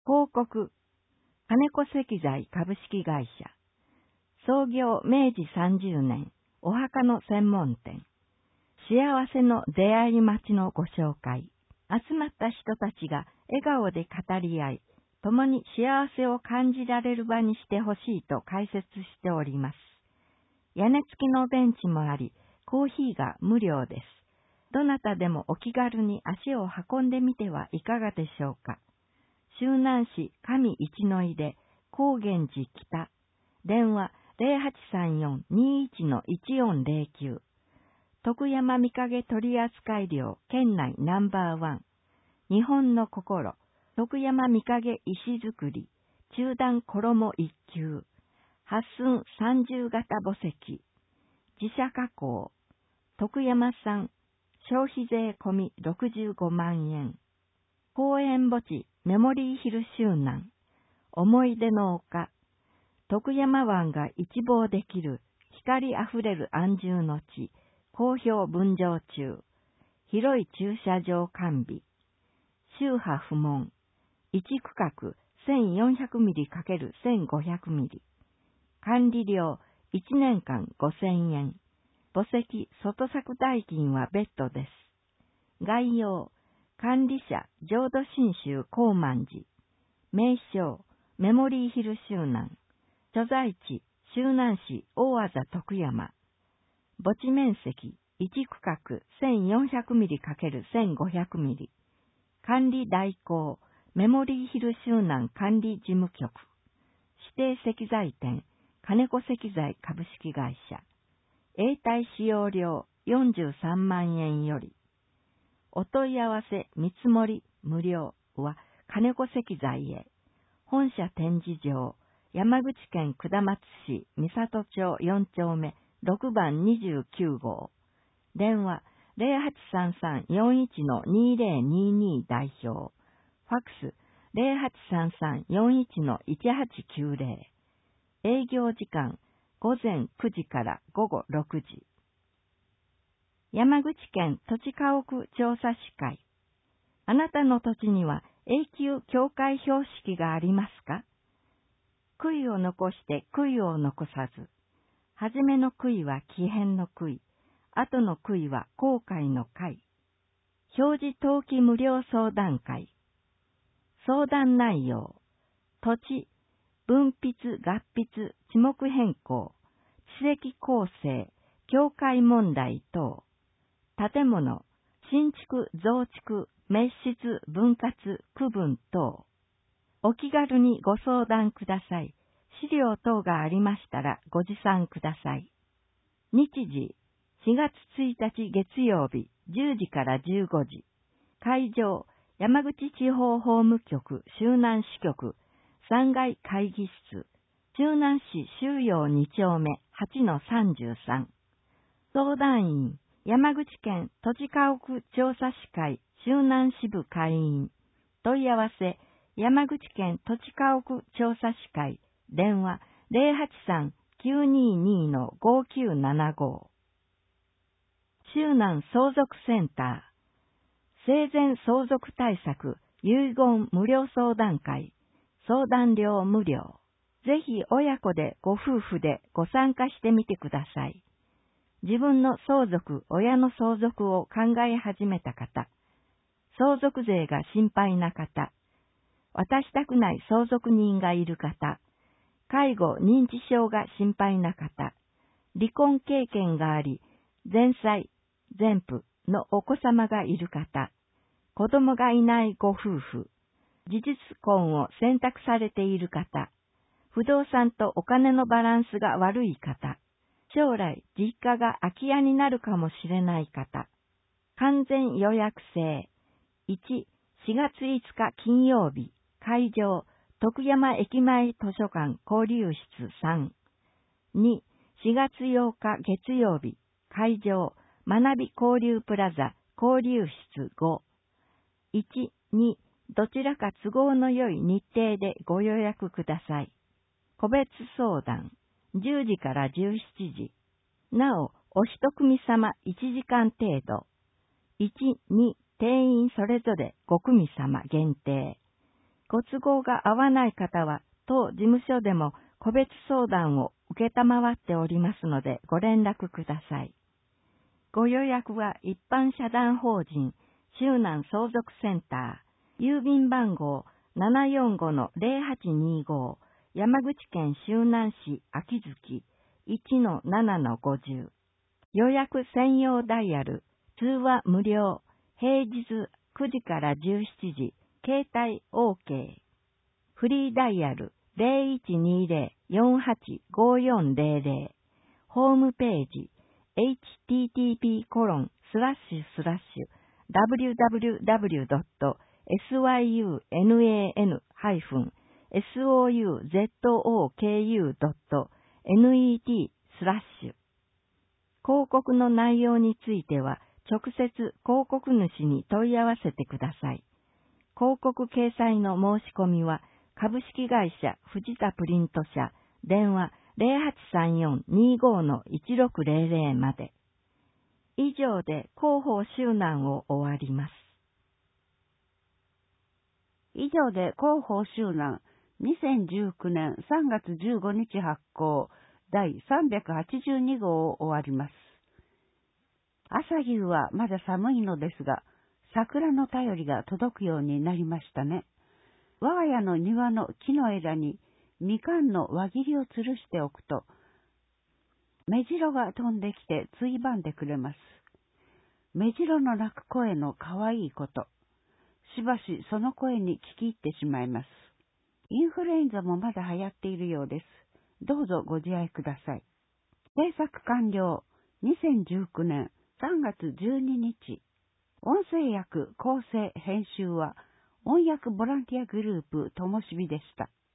広告、金子石材株式会社。創業明治30年、お墓の専門店。幸せの出会い町のご紹介。集まった人たちが笑顔で語り合い、共に幸せを感じられる場にしてほしいと解説しております。屋根付きのベンチもあり、コーヒーが無料です。どなたでもお気軽に足を運んでみてはいかがでしょうか。周南市上一の井で高原寺北。電話0834-21-1409。徳山みかげ取扱量県内ナンバーワン。日本の心。徳山みかげ石造り。中段衣一級。八寸30型墓石。自社加工。徳山産。消費税込み65万円。公園墓地メモリーヒル周南。思い出の丘。徳山湾が一望できる光あふれる安住の地。好評分譲中。広い駐車場完備。宗派不問。1区画1400ミリ×1500ミリ。管理料1年間5000円。墓石外作代金は別途です。概要。管理者浄土真宗高万寺。名称メモリーヒル周南。所在地周南市大字徳山。墓地面積1区画1400ミリ×1500ミリ。管理代行メモリーヒル周南管理事務局。指定石材店金子石材株式会社。永代使用料43万円より。お問い合わせ見積もり無料は金子石材へ。本社展示場山口県下松市三郷町4丁目6番29号。電話0833-41-2022代表。ファックス0833-41-1890。営業時間午前9時から午後6時。山口県土地家屋調査士会。あなたの土地には永久境界標識がありますか？杭を残して杭を残さず。はじめの杭は木偏の杭。後の杭は後悔の会。表示登記無料相談会。相談内容。土地、分筆、合筆、地目変更、地籍構成、境界問題等。建物、新築、増築、滅失、分割、区分等。お気軽にご相談ください。資料等がありましたらご持参ください。日時、4月1日月曜日10時から15時。会場、山口地方法務局周南支局3階会議室。周南市周陽2丁目 8-33。相談員、山口県土地家屋調査士会周南支部会員。問い合わせ、山口県土地家屋調査士会。電話083-922-5975。周南相続センター。生前相続対策遺言無料相談会。相談料無料。ぜひ親子でご夫婦でご参加してみてください。自分の相続、親の相続を考え始めた方。相続税が心配な方。渡したくない相続人がいる方。介護、認知症が心配な方。離婚経験があり、前妻、前夫のお子様がいる方。子供がいないご夫婦。事実婚を選択されている方。不動産とお金のバランスが悪い方。将来実家が空き家になるかもしれない方。完全予約制。1、4月5日金曜日。会場、徳山駅前図書館交流室3。2、4月8日月曜日。会場、学び交流プラザ交流室5。1、2、どちらか都合の良い日程でご予約ください。個別相談、10時から17時。なお、お一組様1時間程度。1、2、定員それぞれ5組様限定。 ご都合が合わない方は、当事務所でも個別相談を受けたまわっておりますのでご連絡ください。ご予約は一般社団法人周南相続センター、郵便番号745-0825、山口県周南市秋月 1-7-50。予約専用ダイヤル、通話無料、平日9時から17時、携帯 OK。フリーダイヤル0120-485400。ホームページ http://www.syunan-souzoku.net/広告の内容については、直接広告主に問い合わせてください。広告掲載の申し込みは、株式会社藤田プリント社、電話0834-25-1600まで。以上で広報周南を終わります。 以上で広報周南2019年3月15日発行第382号を終わります。朝夕はまだ寒いのですが、桜の便りが届くようになりましたね。我が家の庭の木の枝にみかんの輪切りを吊るしておくと、目白が飛んできてついばんでくれます。目白の鳴く声のかわいいこと。しばしその声に聞き入ってしまいます。インフルエンザもまだ流行っているようです。どうぞご自愛ください。制作完了。2019年3月12日。音声訳、構成、編集は音訳ボランティアグループともしびでした。